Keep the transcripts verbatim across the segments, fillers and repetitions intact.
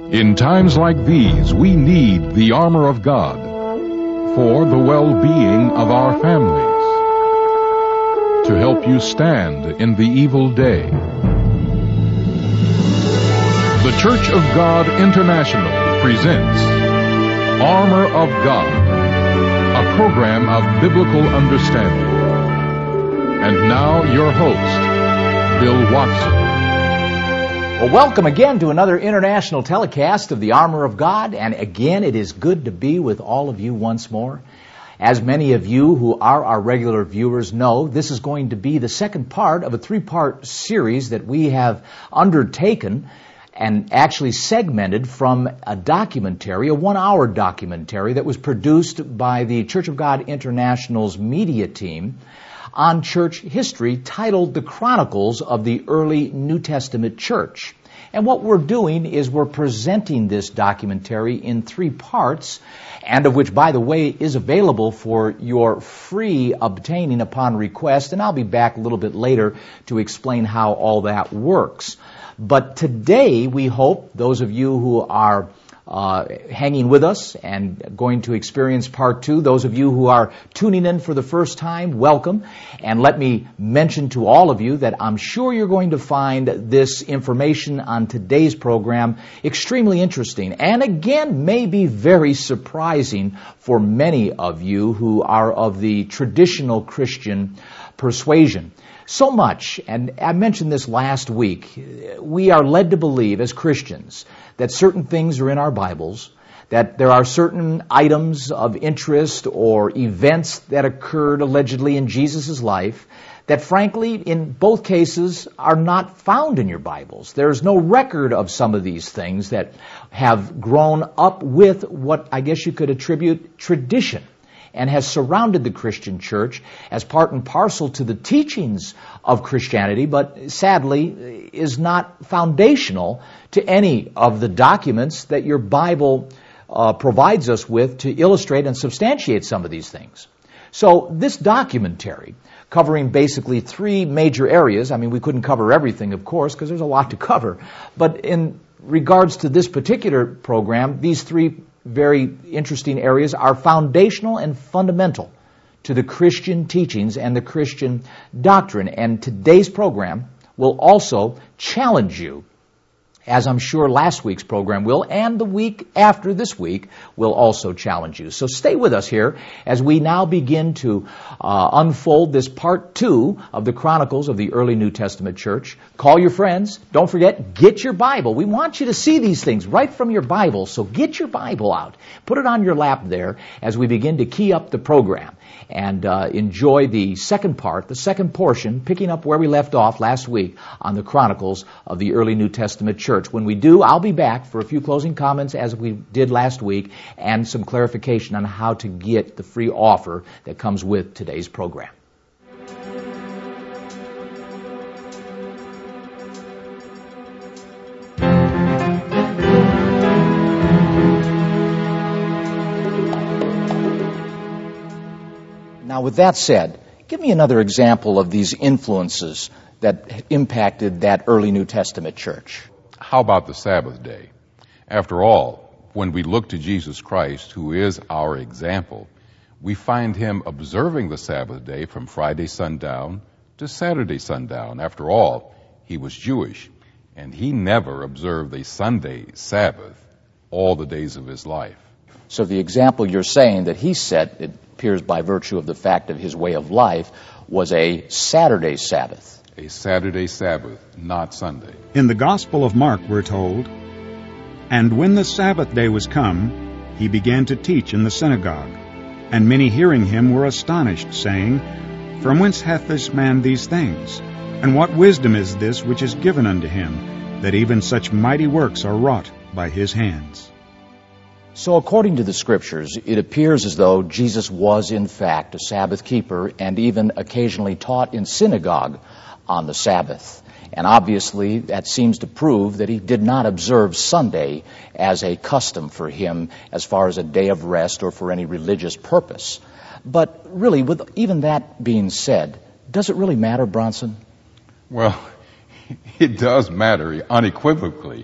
In times like these, we need the armor of God for the well-being of our families, to help you stand in the evil day. The Church of God International presents Armor of God, a program of biblical understanding. And now your host, Bill Watson. Well, welcome again to another international telecast of the Armor of God, and again it is good to be with all of you once more. As many of you who are our regular viewers know, this is going to be the second part of a three-part series that we have undertaken and actually segmented from a documentary, a one-hour documentary that was produced by the Church of God International's media team on church history, titled The Chronicles of the Early New Testament Church. And what we're doing is we're presenting this documentary in three parts, and of which, by the way, is available for your free obtaining upon request, and I'll be back a little bit later to explain how all that works. But today, we hope, those of you who are Uh, hanging with us and going to experience part two. Those of you who are tuning in for the first time, welcome. And let me mention to all of you that I'm sure you're going to find this information on today's program extremely interesting, and again, may be very surprising for many of you who are of the traditional Christian persuasion. So much, and I mentioned this last week, we are led to believe as Christians that certain things are in our Bibles, that there are certain items of interest or events that occurred allegedly in Jesus' life that frankly, in both cases, are not found in your Bibles. There is no record of some of these things that have grown up with what I guess you could attribute tradition, and has surrounded the Christian church as part and parcel to the teachings of Christianity, but sadly is not foundational to any of the documents that your Bible uh, provides us with to illustrate and substantiate some of these things. So this documentary, covering basically three major areas, I mean, we couldn't cover everything, of course, because there's a lot to cover, but in regards to this particular program, these three very interesting areas are foundational and fundamental to the Christian teachings and the Christian doctrine. And today's program will also challenge you, as I'm sure last week's program will, and the week after this week will also challenge you. So stay with us here as we now begin to uh, unfold this part two of the Chronicles of the Early New Testament Church. Call your friends. Don't forget, get your Bible. We want you to see these things right from your Bible, so get your Bible out. Put it on your lap there as we begin to key up the program and uh, enjoy the second part, the second portion, picking up where we left off last week on the Chronicles of the Early New Testament Church. When we do, I'll be back for a few closing comments as we did last week and some clarification on how to get the free offer that comes with today's program. Now, with that said, give me another example of these influences that impacted that early New Testament church. How about the Sabbath day? After all, when we look to Jesus Christ, who is our example, we find him observing the Sabbath day from Friday sundown to Saturday sundown. After all, he was Jewish, and he never observed a Sunday Sabbath all the days of his life. So the example you're saying that he set, it appears by virtue of the fact of his way of life, was a Saturday Sabbath. A Saturday Sabbath, not Sunday. In the Gospel of Mark, we're told, "And when the Sabbath day was come, he began to teach in the synagogue. And many hearing him were astonished, saying, From whence hath this man these things? And what wisdom is this which is given unto him, that even such mighty works are wrought by his hands?" So according to the Scriptures, it appears as though Jesus was in fact a Sabbath keeper and even occasionally taught in synagogue on the Sabbath. And obviously that seems to prove that he did not observe Sunday as a custom for him as far as a day of rest or for any religious purpose. But really, with even that being said, does it really matter, Bronson? Well, it does matter unequivocally.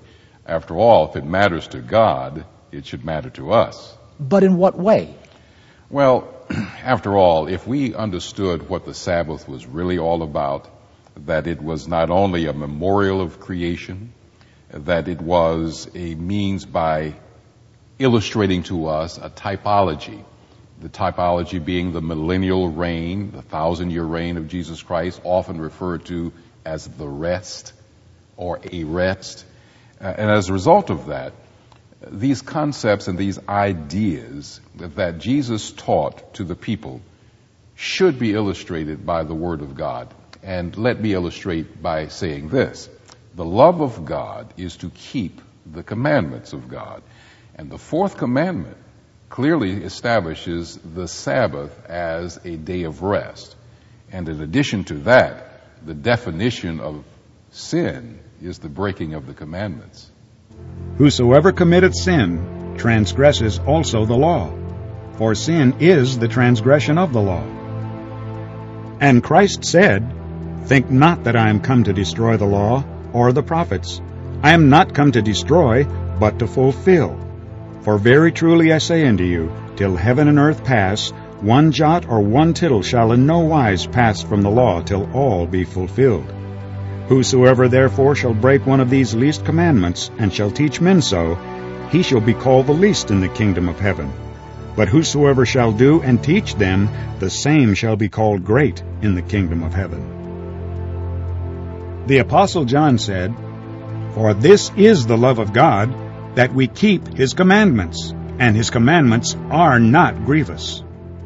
After all, if it matters to God, it should matter to us. But in what way? Well, after all, if we understood what the Sabbath was really all about, that it was not only a memorial of creation, that it was a means by illustrating to us a typology, the typology being the millennial reign, the thousand-year reign of Jesus Christ, often referred to as the rest or a rest. Uh, and as a result of that, these concepts and these ideas that Jesus taught to the people should be illustrated by the Word of God. And let me illustrate by saying this. The love of God is to keep the commandments of God. And the fourth commandment clearly establishes the Sabbath as a day of rest. And in addition to that, the definition of sin is the breaking of the commandments. Whosoever committeth sin transgresses also the law, for sin is the transgression of the law. And Christ said, Think not that I am come to destroy the law or the prophets. I am not come to destroy, but to fulfill. For very truly I say unto you, till heaven and earth pass, one jot or one tittle shall in no wise pass from the law till all be fulfilled. Whosoever therefore shall break one of these least commandments, and shall teach men so, he shall be called the least in the kingdom of heaven. But whosoever shall do and teach them, the same shall be called great in the kingdom of heaven. The Apostle John said, For this is the love of God, that we keep his commandments, and his commandments are not grievous.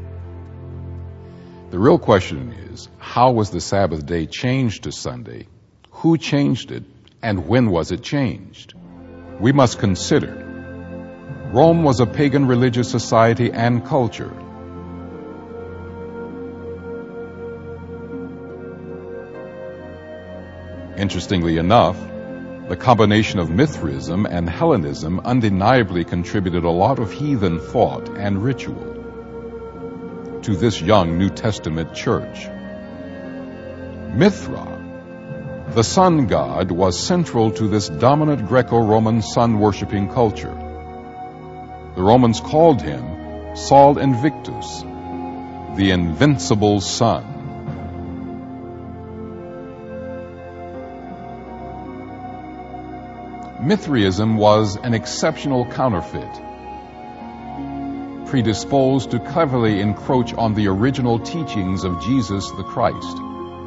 The real question is, how was the Sabbath day changed to Sunday? Who changed it, and when was it changed? We must consider. Rome was a pagan religious society and culture. Interestingly enough, the combination of Mithraism and Hellenism undeniably contributed a lot of heathen thought and ritual to this young New Testament church. Mithra, the sun god, was central to this dominant Greco-Roman sun-worshipping culture. The Romans called him Sol Invictus, the invincible sun. Mithraism was an exceptional counterfeit, predisposed to cleverly encroach on the original teachings of Jesus the Christ.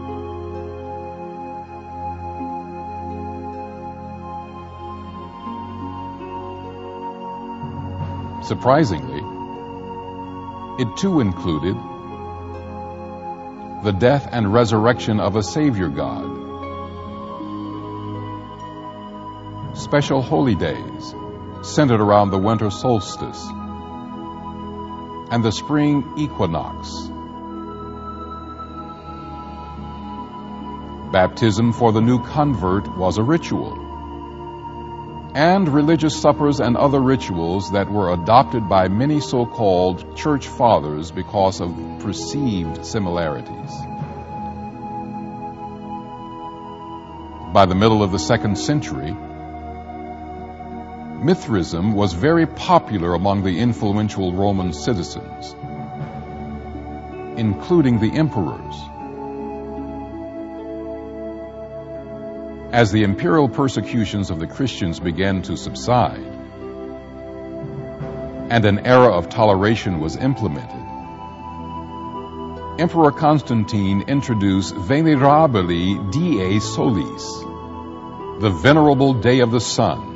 Surprisingly, it too included the death and resurrection of a Savior God, special holy days centered around the winter solstice and the spring equinox, baptism for the new convert was a ritual, and religious suppers and other rituals that were adopted by many so-called church fathers because of perceived similarities. By the middle of the second century, Mithraism was very popular among the influential Roman citizens, including the emperors. As the imperial persecutions of the Christians began to subside, and an era of toleration was implemented, Emperor Constantine introduced Venerabili Die Solis, the Venerable Day of the Sun.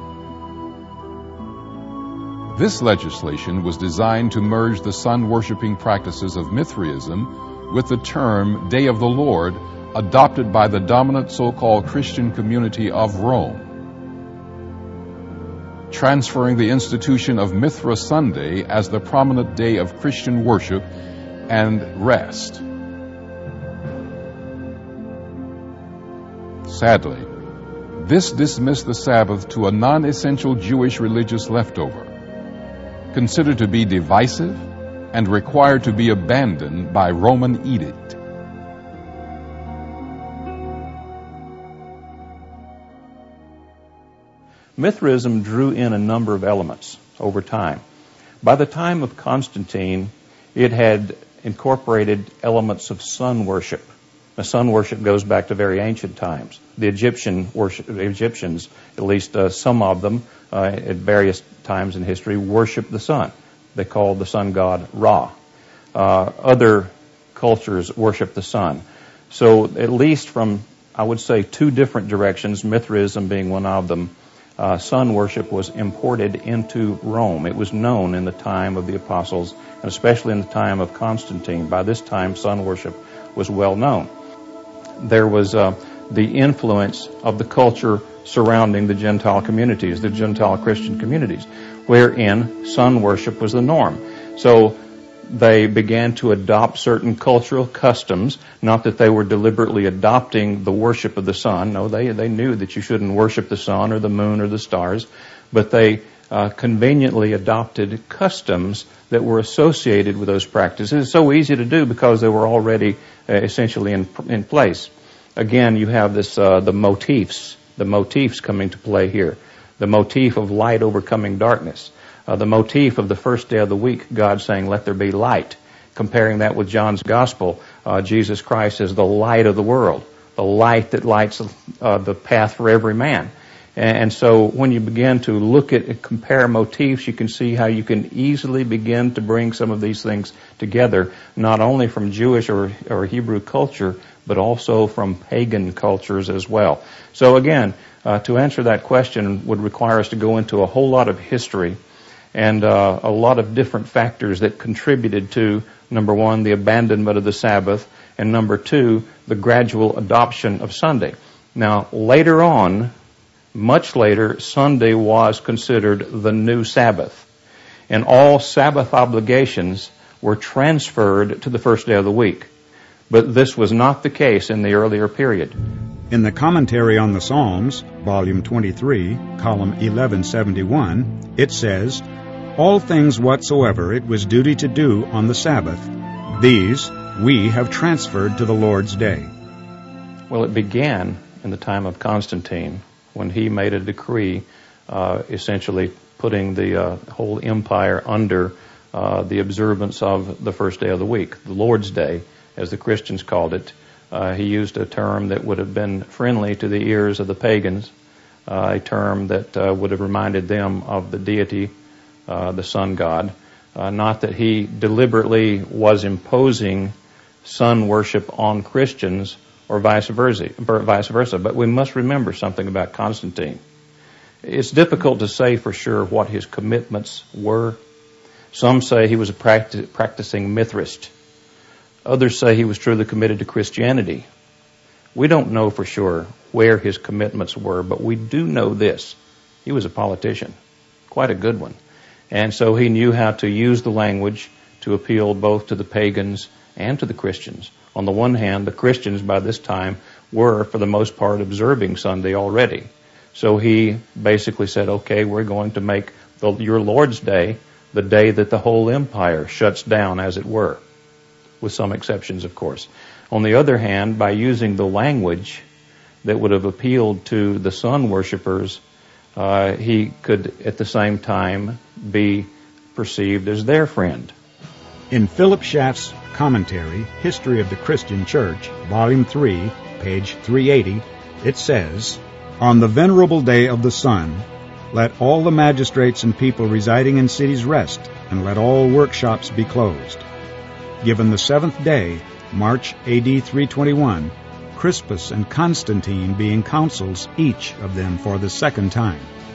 This legislation was designed to merge the sun-worshipping practices of Mithraism with the term Day of the Lord, adopted by the dominant so-called Christian community of Rome, transferring the institution of Mithra Sunday as the prominent day of Christian worship and rest. Sadly, this dismissed the Sabbath to a non-essential Jewish religious leftover, considered to be divisive and required to be abandoned by Roman edict. Mithraism drew in a number of elements over time. By the time of Constantine, it had incorporated elements of sun worship. Now, sun worship goes back to very ancient times. The Egyptian worship, the Egyptians, at least uh, some of them, uh, at various times in history, worshiped the sun. They called the sun god Ra. Uh, other cultures worship the sun. So at least from, I would say, two different directions, Mithraism being one of them, uh, sun worship was imported into Rome. It was known in the time of the apostles, and especially in the time of Constantine. By this time, sun worship was well known. There was uh, the influence of the culture surrounding the Gentile communities, the Gentile Christian communities, wherein sun worship was the norm. So they began to adopt certain cultural customs, not that they were deliberately adopting the worship of the sun. No, they, they knew that you shouldn't worship the sun or the moon or the stars, but they uh, conveniently adopted customs that were associated with those practices. It's so easy to do because they were already uh, essentially in, in place. Again, you have this, uh, the motifs, the motifs coming to play here. The motif of light overcoming darkness. Uh, the motif of the first day of the week, God saying, let there be light. Comparing that with John's Gospel, uh, Jesus Christ is the light of the world, the light that lights uh, the path for every man. And, and so when you begin to look at and compare motifs, you can see how you can easily begin to bring some of these things together, not only from Jewish or, or Hebrew culture, but also from pagan cultures as well. So again, uh, to answer that question would require us to go into a whole lot of history and uh, a lot of different factors that contributed to, number one, the abandonment of the Sabbath, and number two, the gradual adoption of Sunday. Now, later on, much later, Sunday was considered the new Sabbath, and all Sabbath obligations were transferred to the first day of the week. But this was not the case in the earlier period. In the Commentary on the Psalms, Volume twenty-three, Column eleven seventy-one, it says, all things whatsoever it was duty to do on the Sabbath, these we have transferred to the Lord's day. Well, it began in the time of Constantine when he made a decree uh, essentially putting the uh, whole empire under uh, the observance of the first day of the week, the Lord's Day, as the Christians called it. Uh, he used a term that would have been friendly to the ears of the pagans, uh, a term that uh, would have reminded them of the deity, uh, the sun god. Uh, not that he deliberately was imposing sun worship on Christians or vice versa, vice versa. But we must remember something about Constantine. It's difficult to say for sure what his commitments were. Some say he was a practic- practicing Mithrist. Others say he was truly committed to Christianity. We don't know for sure where his commitments were, but we do know this. He was a politician, quite a good one. And so he knew how to use the language to appeal both to the pagans and to the Christians. On the one hand, the Christians by this time were, for the most part, observing Sunday already. So he basically said, okay, we're going to make the, your Lord's Day the day that the whole empire shuts down, as it were, with some exceptions, of course. On the other hand, by using the language that would have appealed to the sun worshipers, uh, he could at the same time be perceived as their friend. In Philip Schaff's commentary, History of the Christian Church, Volume three, page three eighty, it says, on the venerable day of the sun, let all the magistrates and people residing in cities rest, and let all workshops be closed. Given the seventh day, March A D three twenty-one, Crispus and Constantine being consuls, each of them for the second time.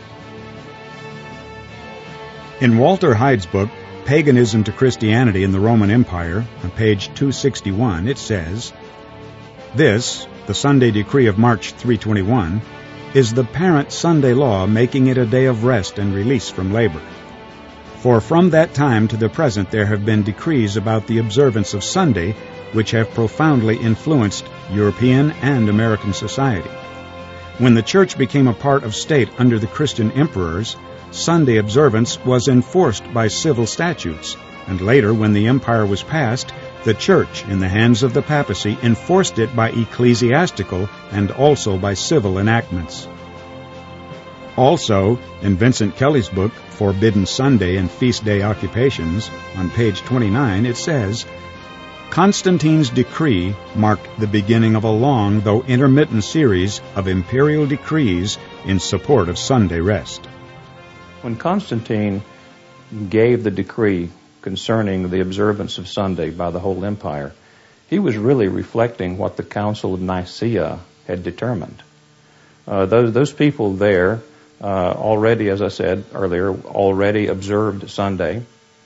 In Walter Hyde's book, Paganism to Christianity in the Roman Empire, on page two sixty-one, it says, this, the Sunday decree of March three twenty-one, is the parent Sunday law making it a day of rest and release from labor. For from that time to the present there have been decrees about the observance of Sunday which have profoundly influenced European and American society. When the Church became a part of state under the Christian emperors, Sunday observance was enforced by civil statutes, and later, when the empire was passed, the Church, in the hands of the papacy, enforced it by ecclesiastical and also by civil enactments. Also, in Vincent Kelly's book, Forbidden Sunday and Feast Day Occupations, on page twenty-nine, it says, Constantine's decree marked the beginning of a long, though intermittent series of imperial decrees in support of Sunday rest. When Constantine gave the decree concerning the observance of Sunday by the whole empire, he was really reflecting what the Council of Nicaea had determined. Uh, those, those people there uh, already, as I said earlier, already observed Sunday.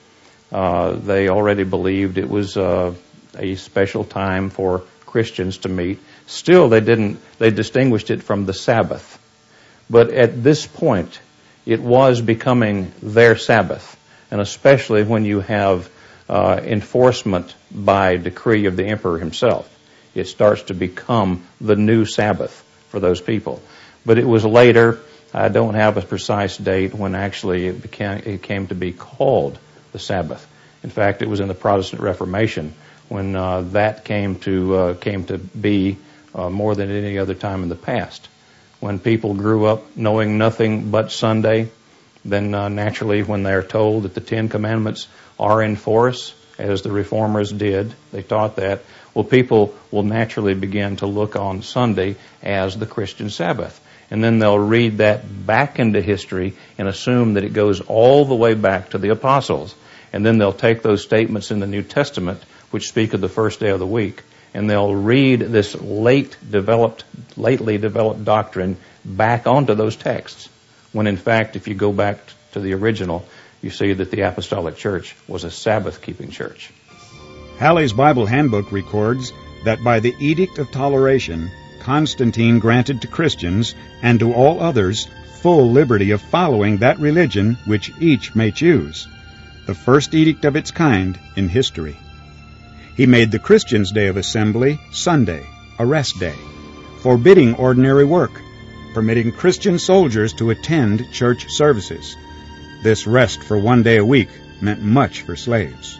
Uh, they already believed it was uh, a special time for Christians to meet. Still, they didn't, they distinguished it from the Sabbath. But at this point, it was becoming their Sabbath, and especially when you have uh, enforcement by decree of the emperor himself, it starts to become the new Sabbath for those people. But it was later, I don't have a precise date, when actually it became, it came to be called the Sabbath. In fact, it was in the Protestant Reformation when uh, that came to uh, came to be uh, more than any other time in the past. When people grew up knowing nothing but Sunday, then uh, naturally when they're told that the Ten Commandments are in force, as the Reformers did, they taught that, well, people will naturally begin to look on Sunday as the Christian Sabbath. And then they'll read that back into history and assume that it goes all the way back to the apostles. And then they'll take those statements in the New Testament, which speak of the first day of the week, and they'll read this late developed, lately developed doctrine back onto those texts. When in fact, if you go back to the original, you see that the Apostolic Church was a Sabbath-keeping church. Halley's Bible Handbook records that by the Edict of Toleration, Constantine granted to Christians and to all others full liberty of following that religion which each may choose, the first edict of its kind in history. He made the Christians' day of assembly Sunday, a rest day, forbidding ordinary work, permitting Christian soldiers to attend church services. This rest for one day a week meant much for slaves.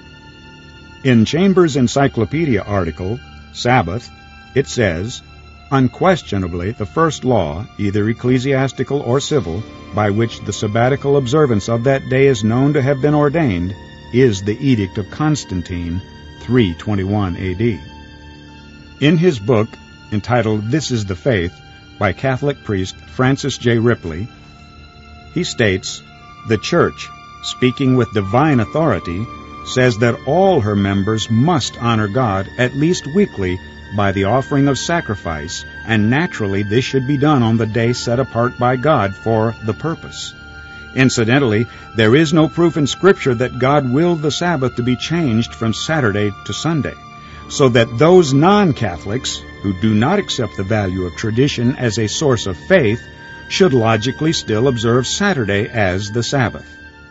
In Chambers' Encyclopedia article, Sabbath, it says, unquestionably the first law, either ecclesiastical or civil, by which the sabbatical observance of that day is known to have been ordained, is the Edict of Constantine, three twenty-one A D. In his book, entitled This is the Faith, by Catholic priest Francis J. Ripley, he states, the Church, speaking with divine authority, says that all her members must honor God at least weekly by the offering of sacrifice, and naturally this should be done on the day set apart by God for the purpose. Incidentally, there is no proof in Scripture that God willed the Sabbath to be changed from Saturday to Sunday, so that those non-Catholics who do not accept the value of tradition as a source of faith should logically still observe Saturday as the Sabbath.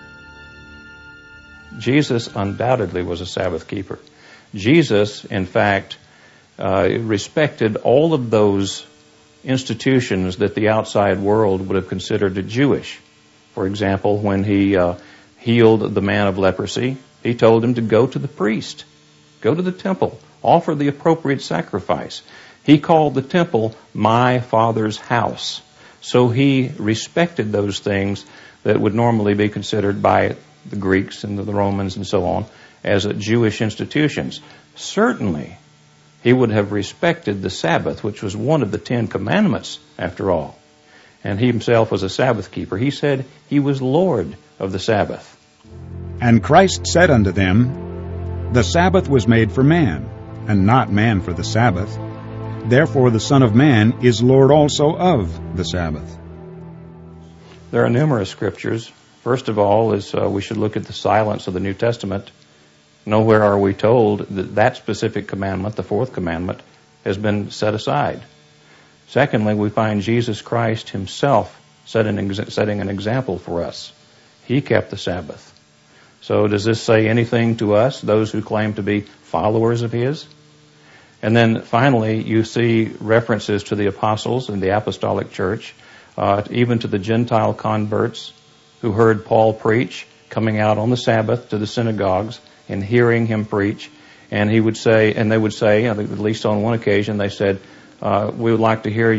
Jesus undoubtedly was a Sabbath keeper. Jesus, in fact, uh, respected all of those institutions that the outside world would have considered Jewish. For example, when he uh, healed the man of leprosy, he told him to go to the priest, go to the temple, offer the appropriate sacrifice. He called the temple my Father's house. So he respected those things that would normally be considered by the Greeks and the Romans and so on as Jewish institutions. Certainly, he would have respected the Sabbath, which was one of the Ten Commandments, after all. And he himself was a Sabbath keeper. He said he was Lord of the Sabbath. And Christ said unto them, the Sabbath was made for man, and not man for the Sabbath. Therefore the Son of Man is Lord also of the Sabbath. There are numerous scriptures. First of all is uh, we should look at the silence of the New Testament. Nowhere are we told that that specific commandment, the fourth commandment, has been set aside. Secondly, we find Jesus Christ himself setting an, ex- setting an example for us. He kept the Sabbath. So does this say anything to us, those who claim to be followers of his? And then finally, you see references to the apostles and the apostolic church, uh, even to the Gentile converts who heard Paul preach, coming out on the Sabbath to the synagogues and hearing him preach. And he would say, and they would say, at least on one occasion, they said, uh, we would like to hear you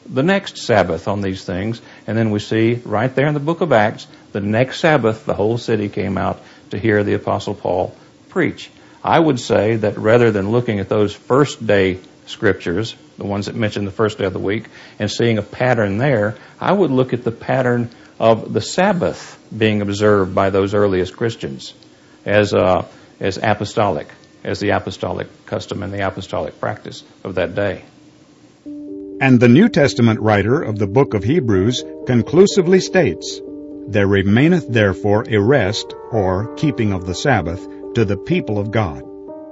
the next Sabbath on these things. And then we see right there in the book of Acts, the next Sabbath, the whole city came out to hear the Apostle Paul preach. I would say that rather than looking at those first day scriptures, the ones that mention the first day of the week, and seeing a pattern there, I would look at the pattern of the Sabbath being observed by those earliest Christians as uh, as apostolic, as the apostolic custom and the apostolic practice of that day. And the New Testament writer of the book of Hebrews conclusively states, "There remaineth therefore a rest, or keeping of the Sabbath, to the people of God."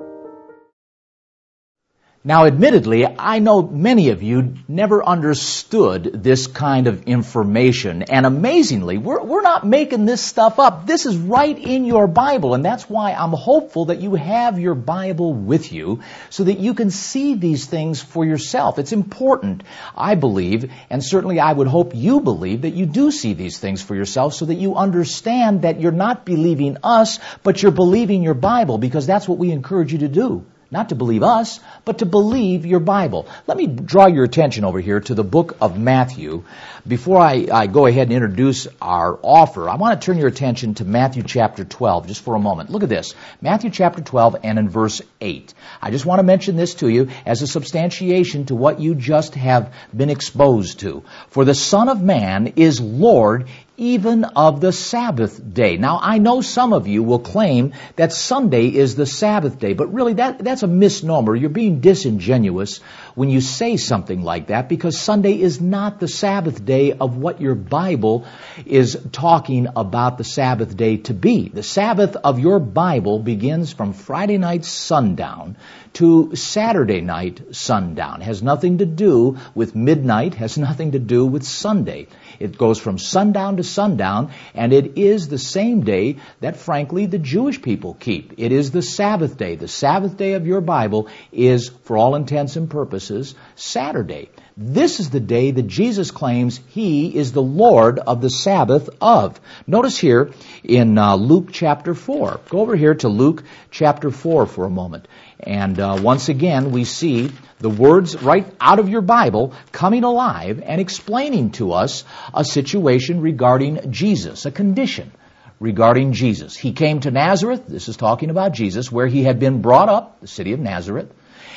Now, admittedly, I know many of you never understood this kind of information. And amazingly, we're, we're not making this stuff up. This is right in your Bible. And that's why I'm hopeful that you have your Bible with you so that you can see these things for yourself. It's important, I believe, and certainly I would hope you believe, that you do see these things for yourself so that you understand that you're not believing us, but you're believing your Bible, because that's what we encourage you to do. Not to believe us, but to believe your Bible. Let me draw your attention over here to the book of Matthew. Before I, I go ahead and introduce our offer, I want to turn your attention to Matthew chapter twelve just for a moment. Look at this. Matthew chapter twelve and in verse eight. I just want to mention this to you as a substantiation to what you just have been exposed to. For the Son of Man is Lord even of the Sabbath day. Now, I know some of you will claim that Sunday is the Sabbath day, but really that, that's a misnomer. You're being disingenuous when you say something like that, because Sunday is not the Sabbath day of what your Bible is talking about the Sabbath day to be. The Sabbath of your Bible begins from Friday night sundown to Saturday night sundown. It has nothing to do with midnight, has nothing to do with Sunday. It goes from sundown to sundown, and it is the same day that, frankly, the Jewish people keep. It is the Sabbath day. The Sabbath day of your Bible is, for all intents and purposes, Saturday. This is the day that Jesus claims He is the Lord of the Sabbath of. Notice here in uh, Luke chapter four. Go over here to Luke chapter four for a moment. And uh, once again, we see the words right out of your Bible coming alive and explaining to us a situation regarding Jesus, a condition regarding Jesus. He came to Nazareth, this is talking about Jesus, where He had been brought up, the city of Nazareth,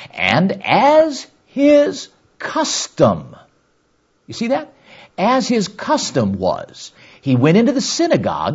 and as His custom, you see that? As His custom was, He went into the synagogue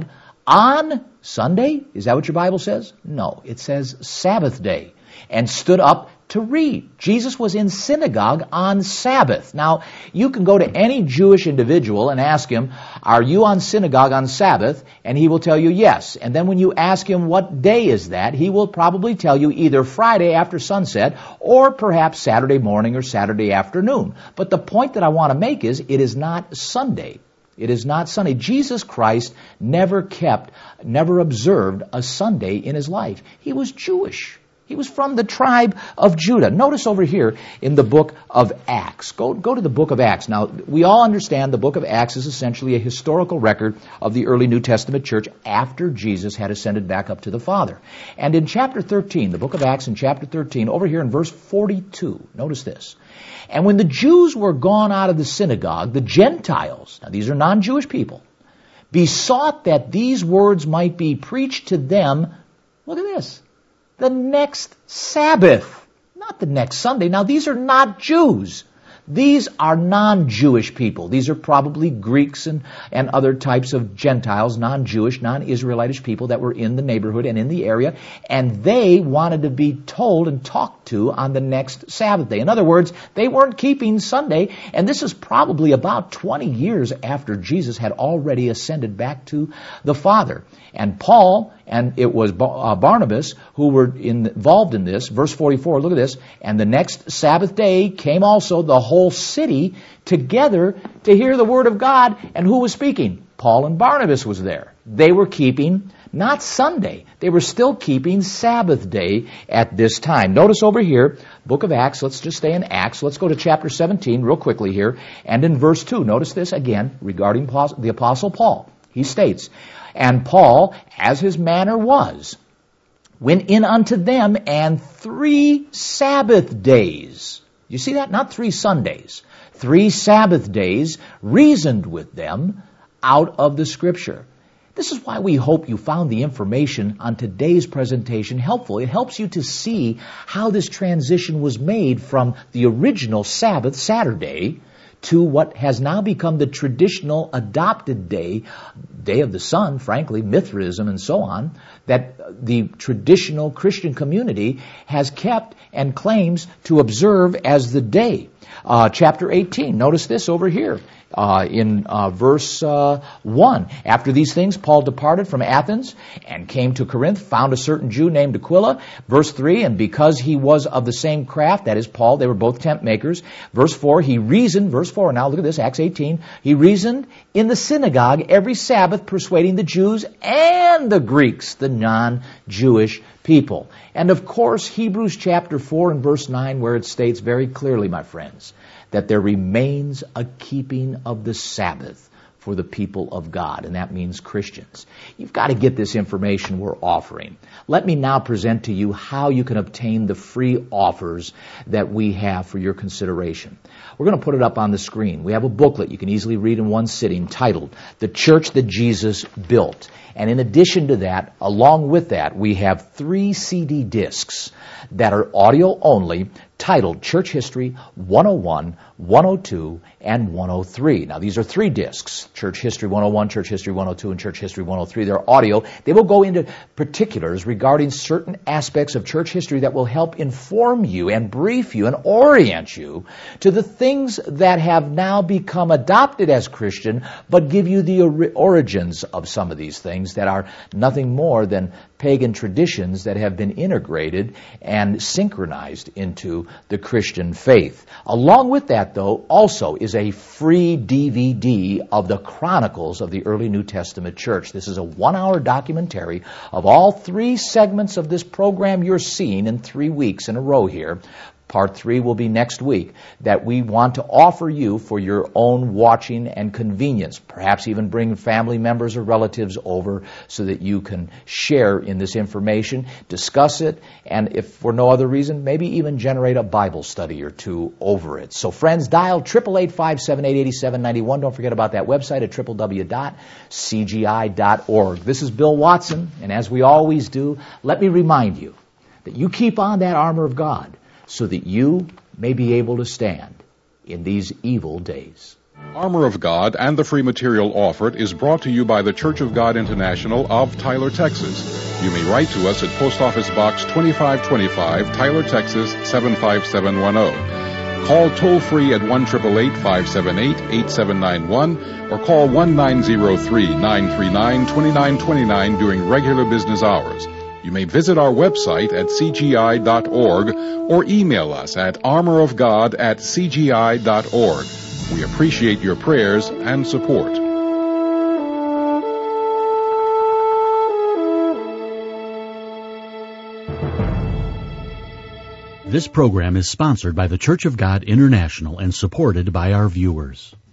on Sunday. Is that what your Bible says? No, it says Sabbath day, and stood up to read. Jesus was in synagogue on Sabbath. Now, you can go to any Jewish individual and ask him, are you on synagogue on Sabbath? And he will tell you yes. And then when you ask him what day is that, he will probably tell you either Friday after sunset or perhaps Saturday morning or Saturday afternoon. But the point that I want to make is it is not Sunday. It is not Sunday. Jesus Christ never kept, never observed a Sunday in His life. He was Jewish. He was from the tribe of Judah. Notice over here in the book of Acts. Go, go to the book of Acts. Now, we all understand the book of Acts is essentially a historical record of the early New Testament church after Jesus had ascended back up to the Father. And in chapter thirteen, the book of Acts in chapter thirteen, over here in verse forty-two, notice this. And when the Jews were gone out of the synagogue, the Gentiles, now these are non-Jewish people, besought that these words might be preached to them, look at this, the next Sabbath, not the next Sunday. Now, these are not Jews. These are non-Jewish people. These are probably Greeks and, and other types of Gentiles, non-Jewish, non-Israelitish people that were in the neighborhood and in the area, and they wanted to be told and talked to on the next Sabbath day. In other words, they weren't keeping Sunday, and this is probably about twenty years after Jesus had already ascended back to the Father. And Paul, and it was Barnabas who were involved in this. Verse forty-four, look at this. And the next Sabbath day came also the whole city together to hear the word of God. And who was speaking? Paul and Barnabas was there. They were keeping not Sunday. They were still keeping Sabbath day at this time. Notice over here, book of Acts. Let's just stay in Acts. Let's go to chapter seventeen real quickly here. And in verse two, notice this again regarding the Apostle Paul. He states, and Paul, as his manner was, went in unto them, and three Sabbath days. You see that? Not three Sundays. Three Sabbath days, reasoned with them out of the Scripture. This is why we hope you found the information on today's presentation helpful. It helps you to see how this transition was made from the original Sabbath, Saturday, to what has now become the traditional adopted day, day of the sun, frankly, Mithraism and so on, that the traditional Christian community has kept and claims to observe as the day. Uh, chapter eighteen, notice this over here. Uh, in uh, verse uh, one. After these things, Paul departed from Athens and came to Corinth, found a certain Jew named Aquila. Verse three, and because he was of the same craft, that is Paul, they were both tent makers. Verse four, he reasoned, verse four, now look at this, Acts eighteen, he reasoned in the synagogue every Sabbath, persuading the Jews and the Greeks, the non-Jewish people. And of course, Hebrews chapter four and verse nine, where it states very clearly, my friends, that there remains a keeping of the Sabbath for the people of God, and that means Christians. You've got to get this information we're offering. Let me now present to you how you can obtain the free offers that we have for your consideration. We're going to put it up on the screen. We have a booklet you can easily read in one sitting titled, The Church That Jesus Built. And in addition to that, along with that, we have three C D discs that are audio only, titled Church History one oh one, one oh two, and one oh three. Now, these are three discs, Church History one oh one, Church History one oh two, and Church History one oh three. They're audio. They will go into particulars regarding certain aspects of church history that will help inform you and brief you and orient you to the things that have now become adopted as Christian, but give you the or- origins of some of these things that are nothing more than pagan traditions that have been integrated and synchronized into the Christian faith. Along with that, though, also is a free D V D of the Chronicles of the early New Testament church. This is a one-hour documentary of all three segments of this program you're seeing in three weeks in a row here. Part three will be next week, that we want to offer you for your own watching and convenience. Perhaps even bring family members or relatives over so that you can share in this information, discuss it, and if for no other reason, maybe even generate a Bible study or two over it. So friends, dial eight eight eight, five seven eight, eight seven nine one. Don't forget about that website at w w w dot c g i dot org. This is Bill Watson, and as we always do, let me remind you that you keep on that armor of God, so that you may be able to stand in these evil days. Armor of God and the free material offered is brought to you by the Church of God International of Tyler, Texas. You may write to us at Post Office Box twenty-five twenty-five, Tyler, Texas seven five seven one zero. Call toll-free at one eight eight eight, five seven eight, eight seven nine one or call one nine zero three, nine three nine, two nine two nine during regular business hours. You may visit our website at c g i dot org or email us at armor of god at c g i dot org. We appreciate your prayers and support. This program is sponsored by the Church of God International and supported by our viewers.